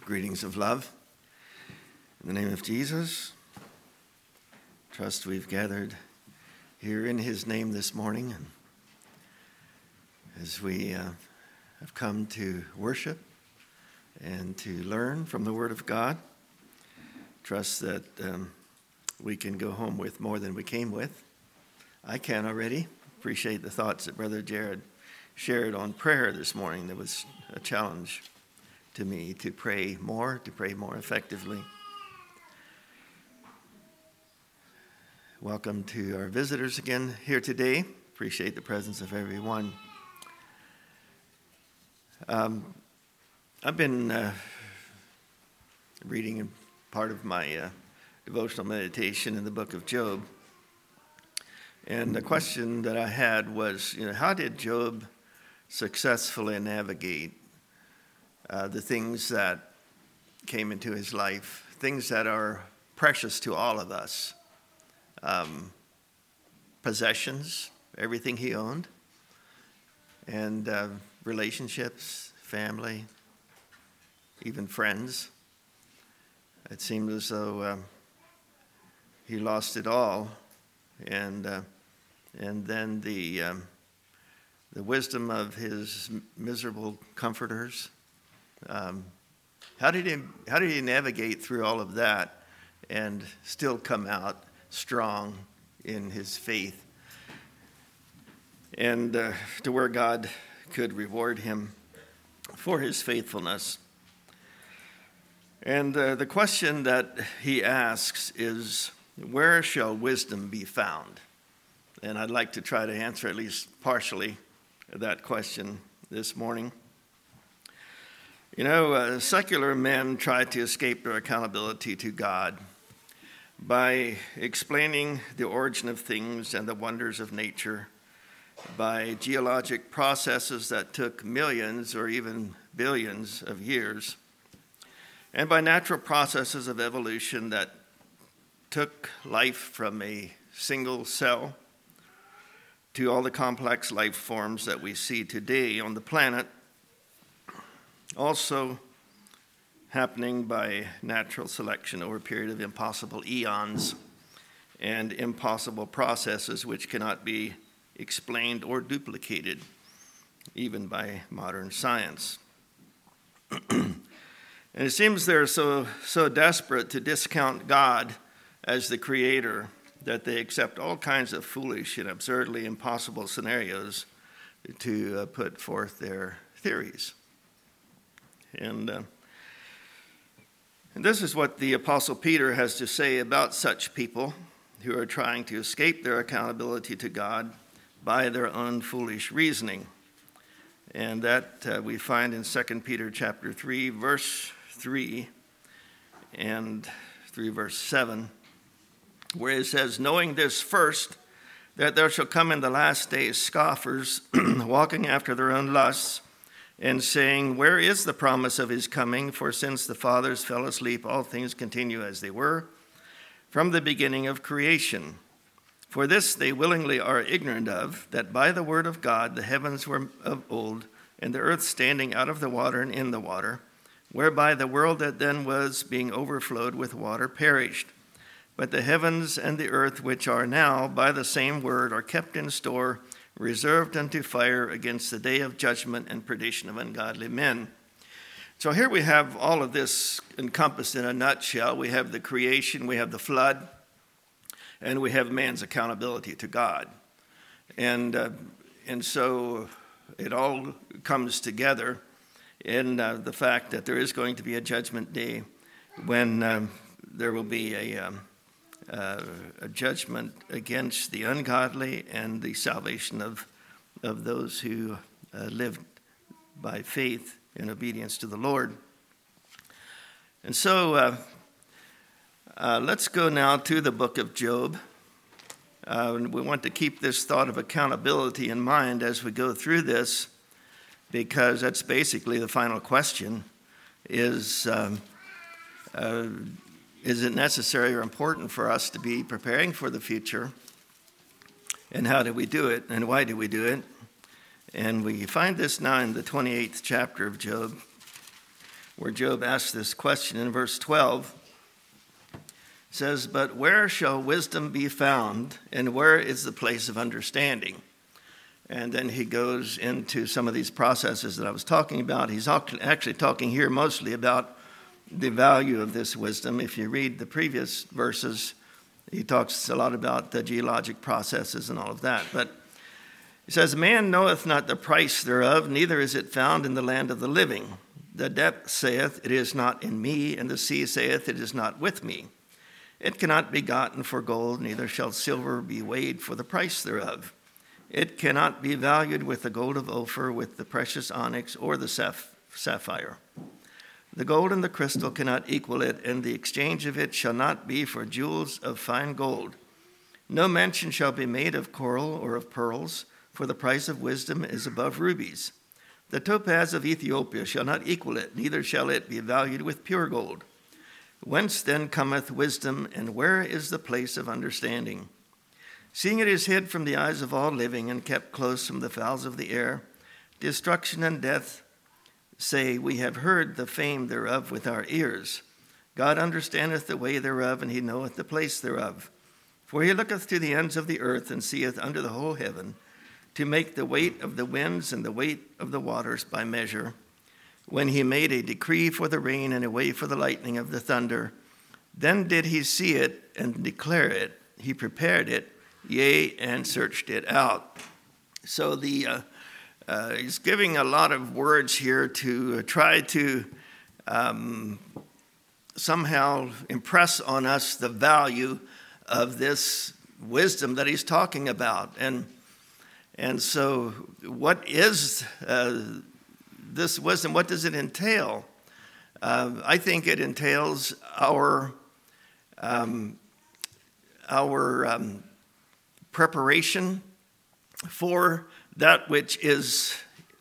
greetings of love. In the name of Jesus, trust we've gathered here in his name this morning. And as we have come to worship and to learn from the Word of God, trust that we can go home with more than we came with. I can already. Appreciate the thoughts that Brother Jared shared on prayer this morning. There was a challenge to me to pray more effectively. Welcome to our visitors again here today. Appreciate the presence of everyone. I've been reading part of my devotional meditation in the book of Job. And the question that I had was, how did Job successfully navigate the things that came into his life, things that are precious to all of us, possessions, everything he owned, and relationships, family, even friends. It seemed as though he lost it all, and then the wisdom of his miserable comforters. How did he navigate through all of that and still come out strong in his faith, and to where God could reward him for his faithfulness? And the question that he asks is, where shall wisdom be found? And I'd like to try to answer at least partially that question this morning. Secular men try to escape their accountability to God by explaining the origin of things and the wonders of nature, by geologic processes that took millions or even billions of years, and by natural processes of evolution that took life from a single cell to all the complex life forms that we see today on the planet, also happening by natural selection over a period of impossible eons and impossible processes which cannot be explained or duplicated, even by modern science. And it seems they're so desperate to discount God as the creator that they accept all kinds of foolish and absurdly impossible scenarios to put forth their theories. And this is what the Apostle Peter has to say about such people who are trying to escape their accountability to God by their own foolish reasoning. And that we find in 2 Peter chapter 3, verse 3 and through verse 7, where it says, "Knowing this first, that there shall come in the last days scoffers, walking after their own lusts, and saying, where is the promise of his coming? For since the fathers fell asleep, all things continue as they were from the beginning of creation. For this they willingly are ignorant of, that by the word of God the heavens were of old, and the earth standing out of the water and in the water, whereby the world that then was, being overflowed with water, perished. But the heavens and the earth, which are now by the same word, are kept in store, reserved unto fire against the day of judgment and perdition of ungodly men." So here we have all of this encompassed in a nutshell. We have the creation, we have the flood, and we have man's accountability to God. And so it all comes together in the fact that there is going to be a judgment day when there will be a judgment against the ungodly and the salvation of those who live by faith in obedience to the Lord. And so let's go now to the book of Job. We want to keep this thought of accountability in mind as we go through this, because that's basically the final question, is it necessary or important for us to be preparing for the future? And how do we do it? And why do we do it? And we find this now in the 28th chapter of Job, where Job asks this question in verse 12. It says, "But where shall wisdom be found, and where is the place of understanding?" And then he goes into some of these processes that I was talking about. He's actually talking here mostly about the value of this wisdom. If you read the previous verses, he talks a lot about the geologic processes and all of that. But he says, "Man knoweth not the price thereof, neither is it found in the land of the living. The depth saith, it is not in me, and the sea saith, it is not with me. It cannot be gotten for gold, neither shall silver be weighed for the price thereof. It cannot be valued with the gold of Ophir, with the precious onyx, or the sapphire. The gold and the crystal cannot equal it, and the exchange of it shall not be for jewels of fine gold. No mention shall be made of coral or of pearls, for the price of wisdom is above rubies. The topaz of Ethiopia shall not equal it, neither shall it be valued with pure gold. Whence then cometh wisdom, and where is the place of understanding? Seeing it is hid from the eyes of all living, and kept close from the fowls of the air, destruction and death say, we have heard the fame thereof with our ears. God understandeth the way thereof, and he knoweth the place thereof. For he looketh to the ends of the earth, and seeth under the whole heaven, to make the weight of the winds and the weight of the waters by measure. When he made a decree for the rain and a way for the lightning of the thunder, then did he see it and declare it. He prepared it, yea, and searched it out." So he's giving a lot of words here to try to somehow impress on us the value of this wisdom that he's talking about. And so what is this wisdom? What does it entail? I think it entails our preparation for that which is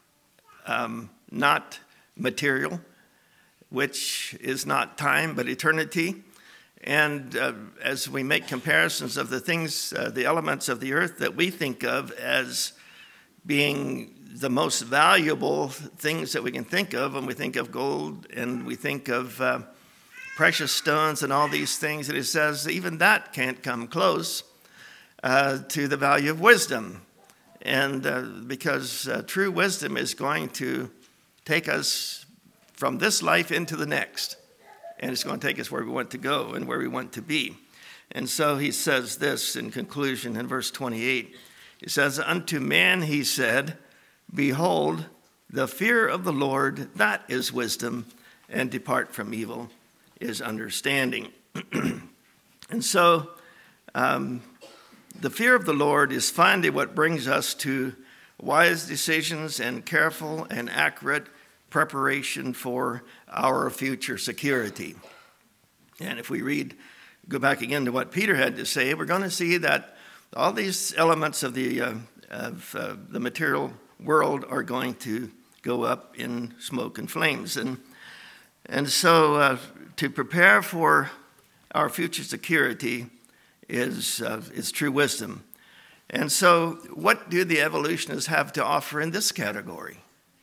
not material, which is not time but eternity. And as we make comparisons of the things, the elements of the earth that we think of as being the most valuable things that we can think of, when we think of gold and we think of precious stones and all these things, that it says even that can't come close to the value of wisdom. And because true wisdom is going to take us from this life into the next. And it's going to take us where we want to go and where we want to be. And so he says this in conclusion in verse 28. He says, "Unto man he said, Behold, the fear of the Lord, that is wisdom, and depart from evil is understanding." And so the fear of the Lord is finally what brings us to wise decisions and careful and accurate preparation for our future security. And if we go back again to what Peter had to say, we're going to see that all these elements of the material world are going to go up in smoke and flames. And so to prepare for our future security is true wisdom. And so what do the evolutionists have to offer in this category?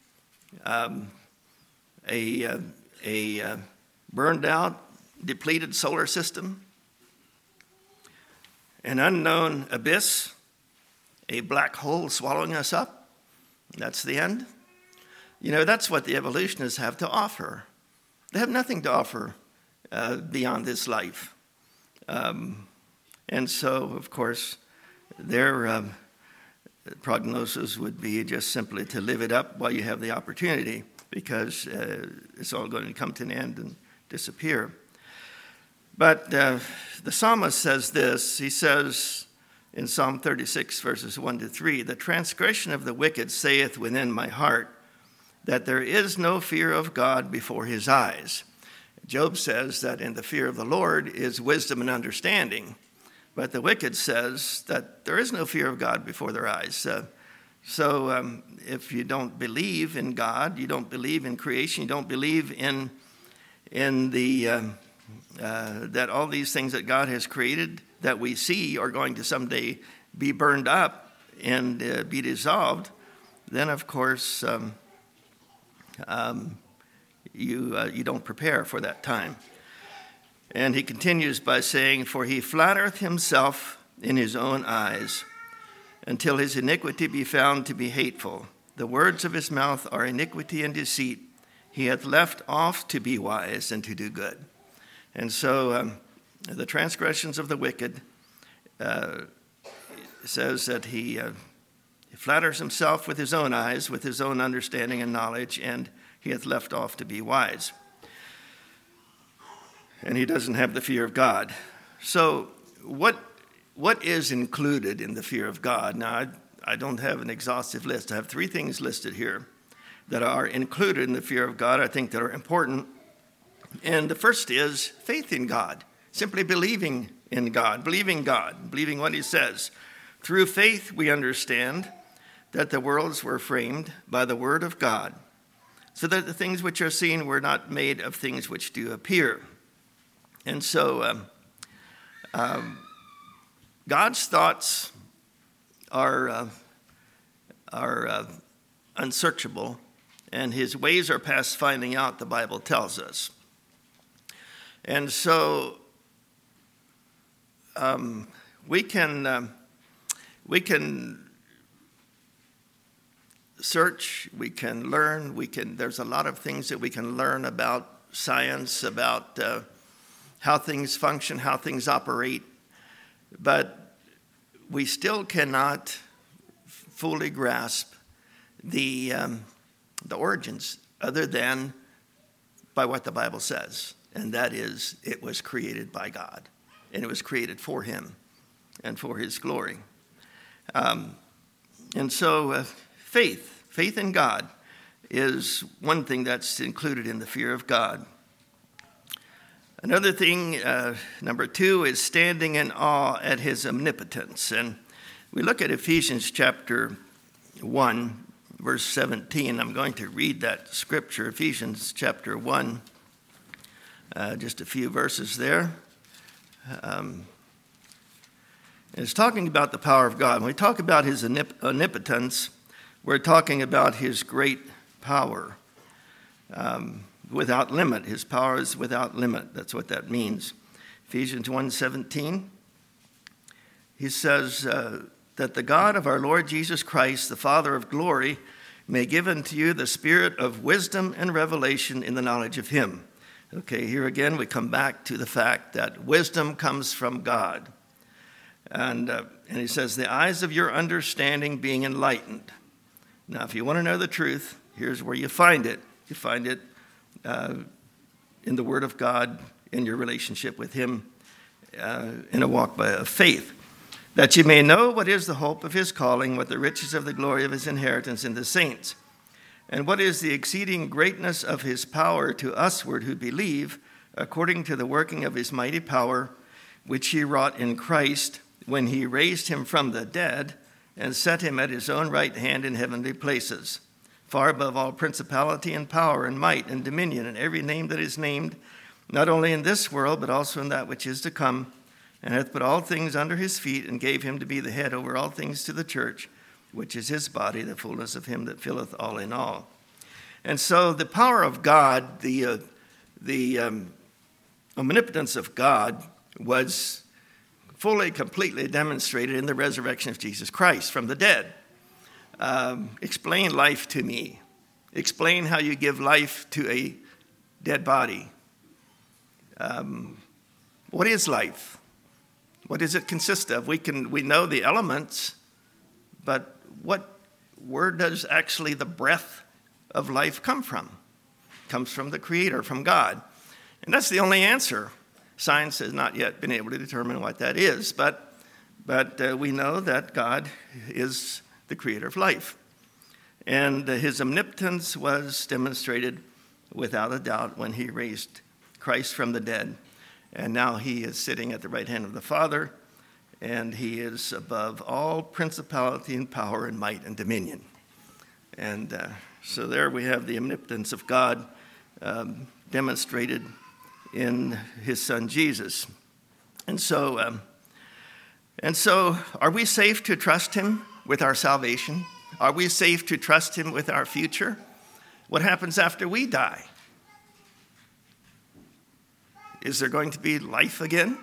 A burned out, depleted solar system, an unknown abyss, a black hole swallowing us up. That's the end. That's what the evolutionists have to offer. They have nothing to offer beyond this life. And so, of course, their prognosis would be just simply to live it up while you have the opportunity, because it's all going to come to an end and disappear. But the psalmist says this. He says in Psalm 36, verses 1-3, "The transgression of the wicked saith within my heart, that there is no fear of God before his eyes." Job says that in the fear of the Lord is wisdom and understanding. But the wicked says that there is no fear of God before their eyes. So if you don't believe in God, you don't believe in creation, you don't believe in the that all these things that God has created that we see are going to someday be burned up and be dissolved, then of course you don't prepare for that time. And he continues by saying, "For he flattereth himself in his own eyes, until his iniquity be found to be hateful. The words of his mouth are iniquity and deceit. He hath left off to be wise and to do good." And so the transgressions of the wicked says that he flatters himself with his own eyes, with his own understanding and knowledge, and he hath left off to be wise. And he doesn't have the fear of God. So what is included in the fear of God? Now, I don't have an exhaustive list. I have 3 things listed here that are included in the fear of God, I think, that are important. And the first is faith in God, simply believing in God, believing what he says. Through faith, we understand that the worlds were framed by the word of God, so that the things which are seen were not made of things which do appear. And so God's thoughts are unsearchable, and his ways are past finding out, the Bible tells us. And so we can search, we can learn, there's a lot of things that we can learn about science, about how things function, how things operate, but we still cannot fully grasp the origins other than by what the Bible says, and that is it was created by God, and it was created for him and for his glory. And so faith in God is one thing that's included in the fear of God. Another thing, number 2, is standing in awe at his omnipotence. And we look at Ephesians chapter 1, verse 17. I'm going to read that scripture, Ephesians chapter 1, just a few verses there. It's talking about the power of God. When we talk about his omnipotence, we're talking about his great power. Without limit. His power is without limit. That's what that means. Ephesians 1:17, he says that the God of our Lord Jesus Christ, the Father of glory, may give unto you the spirit of wisdom and revelation in the knowledge of him. Okay, here again we come back to the fact that wisdom comes from God. And he says, the eyes of your understanding being enlightened. Now, if you want to know the truth, here's where you find it. You find it in the Word of God, in your relationship with him, in a walk of faith, that you may know what is the hope of his calling, what the riches of the glory of his inheritance in the saints, and what is the exceeding greatness of his power to usward who believe, according to the working of his mighty power, which he wrought in Christ, when he raised him from the dead and set him at his own right hand in heavenly places, far above all principality and power and might and dominion and every name that is named, not only in this world, but also in that which is to come, and hath put all things under his feet, and gave him to be the head over all things to the church, which is his body, the fullness of him that filleth all in all. And so the power of God, the omnipotence of God was fully, completely demonstrated in the resurrection of Jesus Christ from the dead. Explain life to me. Explain how you give life to a dead body. What is life? What does it consist of? We know the elements, but where does actually the breath of life come from? It comes from the Creator, from God. And that's the only answer. Science has not yet been able to determine what that is, but we know that God is the creator of life. And his omnipotence was demonstrated without a doubt when he raised Christ from the dead. And now he is sitting at the right hand of the Father, and he is above all principality and power and might and dominion. And so there we have the omnipotence of God demonstrated in his son Jesus. And so are we safe to trust him with our salvation? Are we safe to trust him with our future? What happens after we die? is there going to be life again?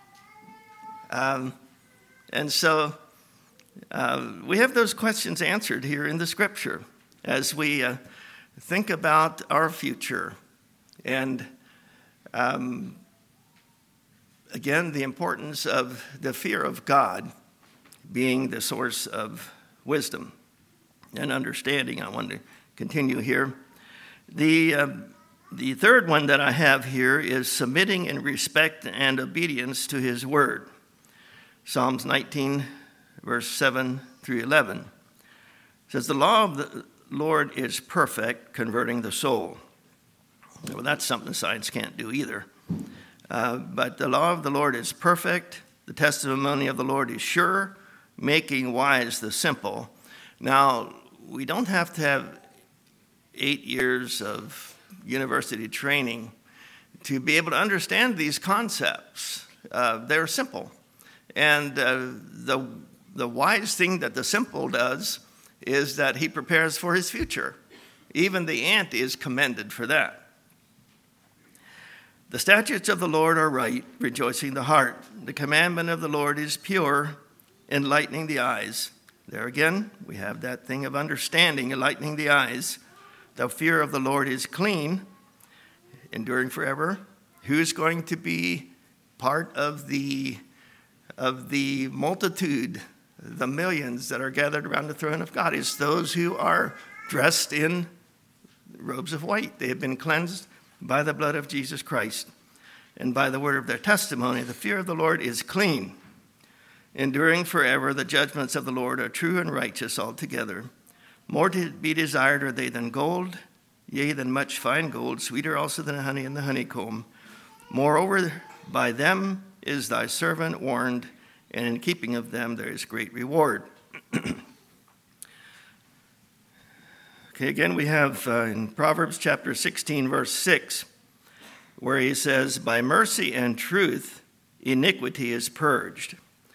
And so we have those questions answered here in the Scripture as we think about our future. And again, the importance of the fear of God being the source of wisdom and understanding. I want to continue here. The third one that I have here is submitting in respect and obedience to his word. Psalms 19, verse 7 through 11 says, the law of the Lord is perfect, converting the soul. Well, that's something science can't do either. But the law of the Lord is perfect. The testimony of the Lord is sure, making wise the simple. Now, we don't have to have 8 years of university training to be able to understand these concepts. They're simple. And the wise thing that the simple does is that he prepares for his future. Even the ant is commended for that. The statutes of the Lord are right, rejoicing the heart. The commandment of the Lord is pure, enlightening the eyes. There again, we have that thing of understanding, enlightening the eyes. The fear of the Lord is clean, enduring forever. Who's going to be part of the multitude, the millions that are gathered around the throne of God? It's those who are dressed in robes of white. They have been cleansed by the blood of Jesus Christ and by the word of their testimony. The fear of the Lord is clean, enduring forever. The judgments of the Lord are true and righteous altogether. More to be desired are they than gold, yea, than much fine gold, sweeter also than honey and the honeycomb. Moreover, by them is thy servant warned, and in keeping of them there is great reward. Okay, again, we have in Proverbs chapter 16, verse 6, where he says, by mercy and truth, iniquity is purged.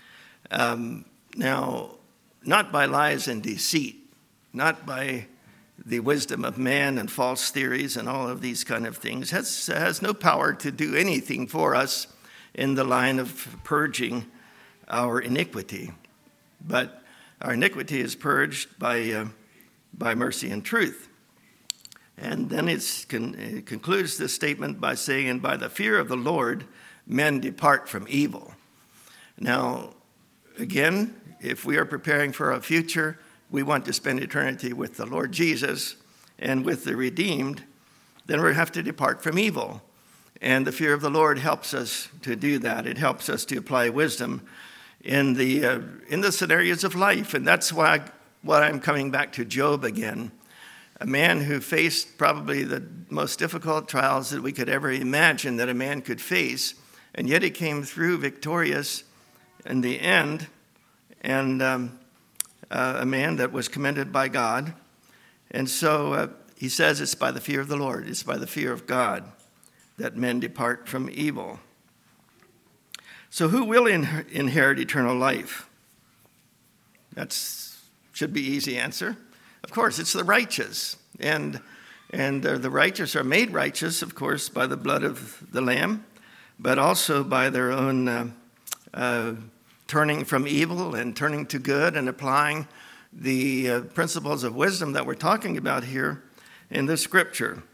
Now, not by lies and deceit, not by the wisdom of man and false theories and all of these kind of things, has no power to do anything for us in the line of purging our iniquity. But our iniquity is purged by mercy and truth. And then it concludes this statement by saying, and by the fear of the Lord, men depart from evil. Now, again, if we are preparing for our future, we want to spend eternity with the Lord Jesus and with the redeemed, then we have to depart from evil. And the fear of the Lord helps us to do that. It helps us to apply wisdom in the scenarios of life. And that's why I'm coming back to Job again, a man who faced probably the most difficult trials that we could ever imagine that a man could face, and yet he came through victorious in the end, and a man that was commended by God. And so he says it's by the fear of the Lord, it's by the fear of God that men depart from evil. So who will inherit eternal life? That should be easy answer. Of course, it's the righteous. And the righteous are made righteous, of course, by the blood of the Lamb, but also by their own turning from evil and turning to good and applying the principles of wisdom that we're talking about here in the Scripture.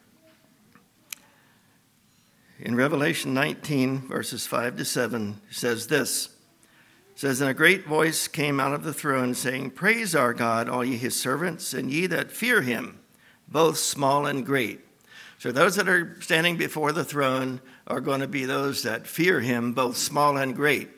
In Revelation 19, verses 5 to 7, it says this. It says, and a great voice came out of the throne, saying, praise our God, all ye his servants, and ye that fear him, both small and great. So those that are standing before the throne are going to be those that fear him, both small and great.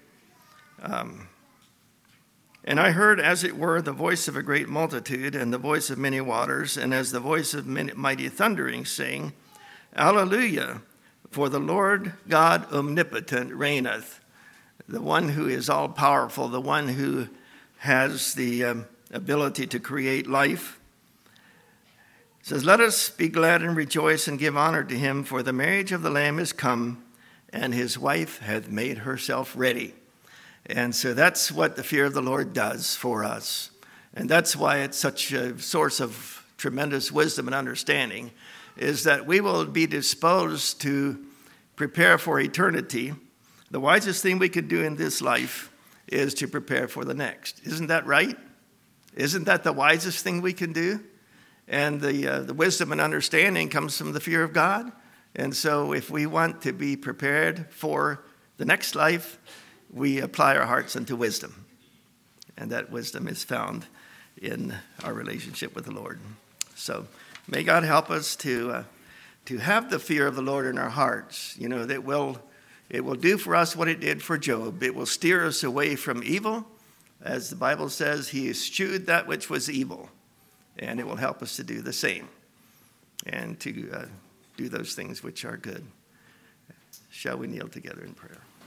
And I heard, as it were, the voice of a great multitude, and the voice of many waters, and as the voice of mighty thundering, saying, Alleluia, for the Lord God omnipotent reigneth. The one who is all-powerful, the one who has the ability to create life. It says, let us be glad and rejoice and give honor to him, for the marriage of the Lamb is come, and his wife hath made herself ready. And so that's what the fear of the Lord does for us. And that's why it's such a source of tremendous wisdom and understanding, is that we will be disposed to prepare for eternity, the wisest thing we could do in this life is to prepare for the next. Isn't that right? Isn't that the wisest thing we can do? And the wisdom and understanding comes from the fear of God. And so if we want to be prepared for the next life, we apply our hearts unto wisdom. And that wisdom is found in our relationship with the Lord. So may God help us to have the fear of the Lord in our hearts. You know, it will do for us what it did for Job. It will steer us away from evil. As the Bible says, he eschewed that which was evil. And it will help us to do the same and to do those things which are good. Shall we kneel together in prayer?